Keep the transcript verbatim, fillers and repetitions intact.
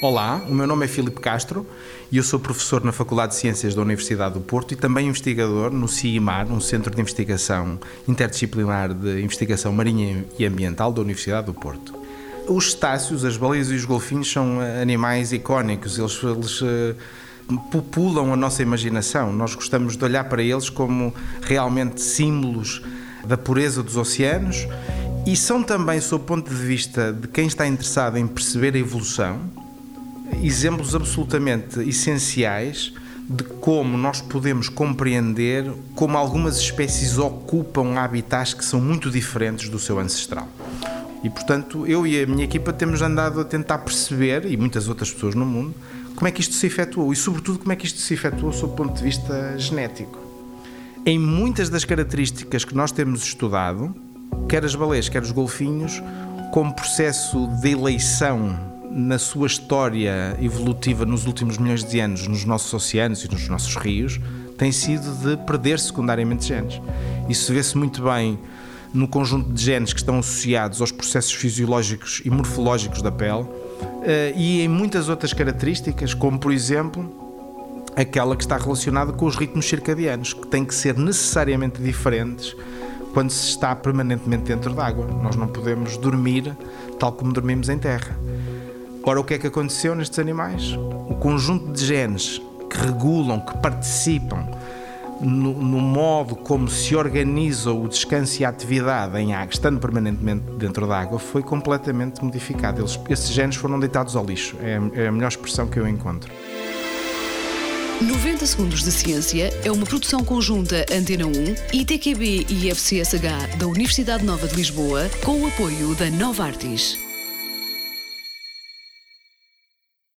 Olá, o meu nome é Filipe Castro e eu sou professor na Faculdade de Ciências da Universidade do Porto e também investigador no CIMAR, um Centro de Investigação Interdisciplinar de Investigação Marinha e Ambiental da Universidade do Porto. Os cetáceos, as baleias e os golfinhos são animais icónicos, eles, eles uh, populam a nossa imaginação. Nós gostamos de olhar para eles como realmente símbolos da pureza dos oceanos e são também, sob o ponto de vista de quem está interessado em perceber a evolução, exemplos absolutamente essenciais de como nós podemos compreender como algumas espécies ocupam habitats que são muito diferentes do seu ancestral. E, portanto, eu e a minha equipa temos andado a tentar perceber, e muitas outras pessoas no mundo, como é que isto se efetuou e, sobretudo, como é que isto se efetuou sob o ponto de vista genético. Em muitas das características que nós temos estudado, quer as baleias, quer os golfinhos, como processo de eleição na sua história evolutiva nos últimos milhões de anos nos nossos oceanos e nos nossos rios, tem sido de perder secundariamente genes. Isso vê-se muito bem no conjunto de genes que estão associados aos processos fisiológicos e morfológicos da pele e em muitas outras características, como por exemplo aquela que está relacionada com os ritmos circadianos, que têm que ser necessariamente diferentes quando se está permanentemente dentro d'água. Nós não podemos dormir tal como dormimos em terra. Ora, o que é que aconteceu nestes animais? O conjunto de genes que regulam, que participam no, no modo como se organiza o descanso e a atividade em água, estando permanentemente dentro da água, foi completamente modificado. Eles, esses genes foram deitados ao lixo. É, é a melhor expressão que eu encontro. noventa Segundos de Ciência é uma produção conjunta Antena um, I T Q B e I F C S H da Universidade Nova de Lisboa, com o apoio da Novartis.